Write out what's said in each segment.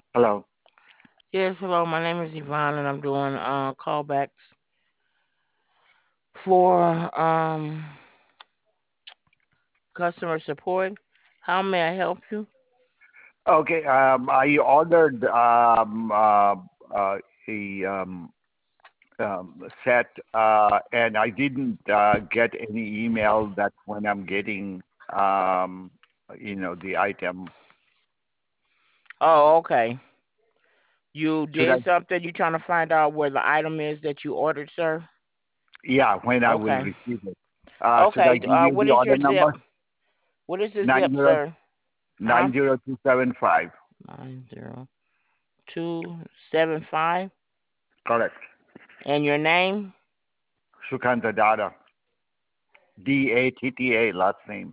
Hello. Yes, hello. My name is Yvonne, and I'm doing callbacks for customer support. How may I help you? Okay. I ordered uh, a set, and I didn't get any email that when I'm getting, um, the item. Oh, okay. You Should I? did something. You trying to find out where the item is that you ordered, sir? Yeah, when I will Okay. receive it. Should I Okay. give you What the is order your zip? number? What is the Nine zip, zero sir? Huh? nine zero two seven five. 90275. Correct. And your name? Sukanta Dada. Datta last name.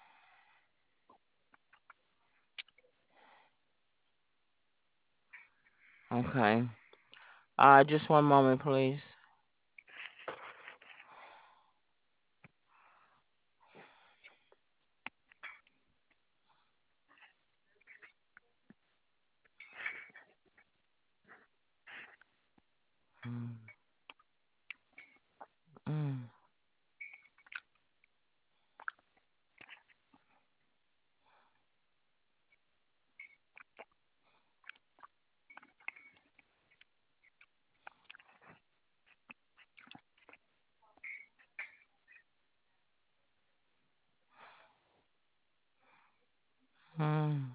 Okay. Just one moment, please. Mm, mm, mm,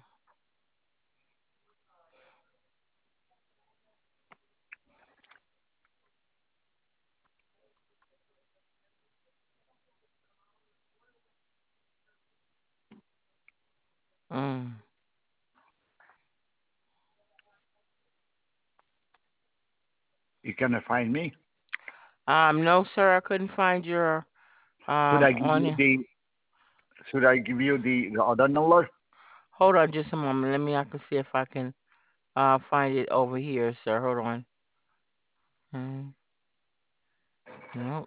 mm. You cannot find me. No, sir. I couldn't find your Should I give on you it. the Should I give you the order number? Hold on just a moment. I can see if I can find it over here, sir. Hold on. Mm, nope.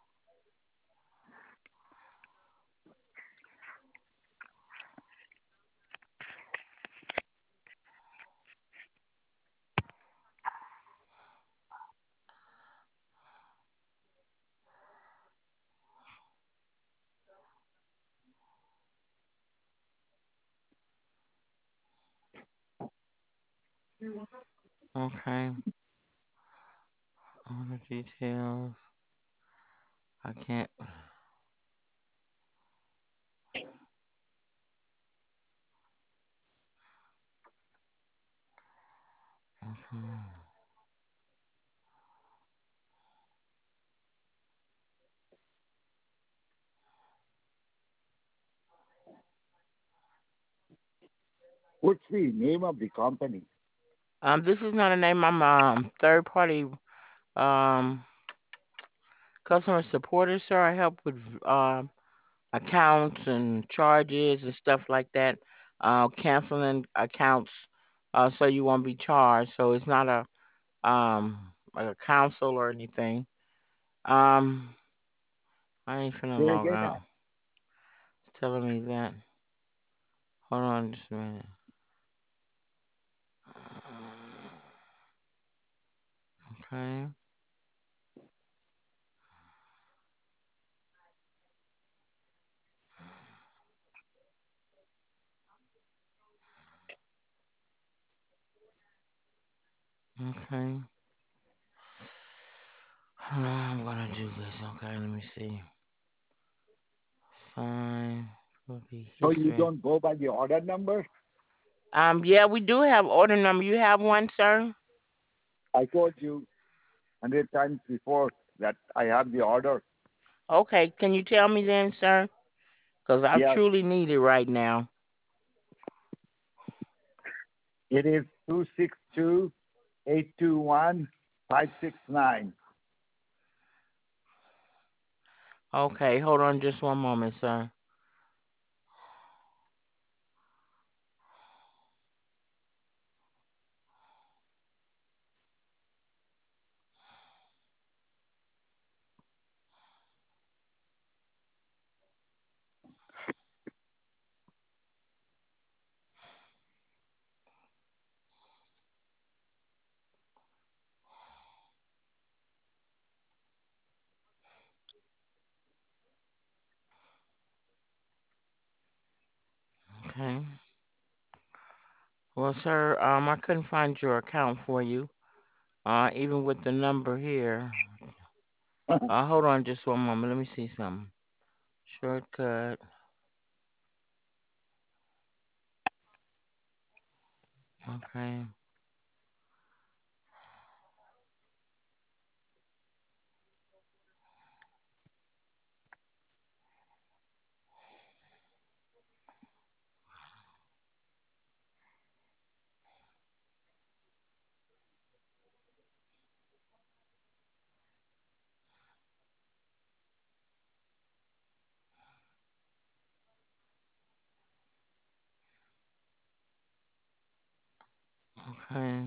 Okay. All the details. I can't. Okay. What's the name of the company? This is not a name. I'm third party um customer supporter, sir. I help with accounts and charges and stuff like that. Canceling accounts so you won't be charged. So it's not like a council or anything. Um, I ain't finna Say log again. out. It's telling me that. Hold on just a minute. Okay. Okay. Hold on, I'm gonna do this. Okay, let me see. Fine. Will be So you history. don't go by the order number? Yeah, we do have order number. You have one, sir? I told you 100 times before that I have the order. Okay, can you tell me then, sir? Because I Yes, truly need it right now. it is 262-821-569. Okay, hold on just one moment, sir. Okay. Well, sir, I couldn't find your account for you. Even with the number here. Hold on just one moment. Let me see something. Shortcut. Okay. Okay.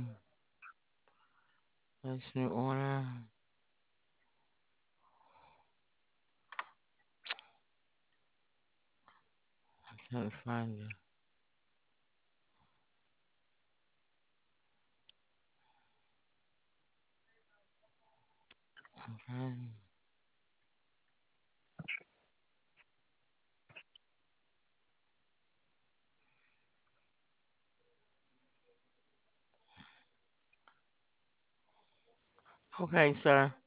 That's new order. I can't find it. Okay. Okay, sir.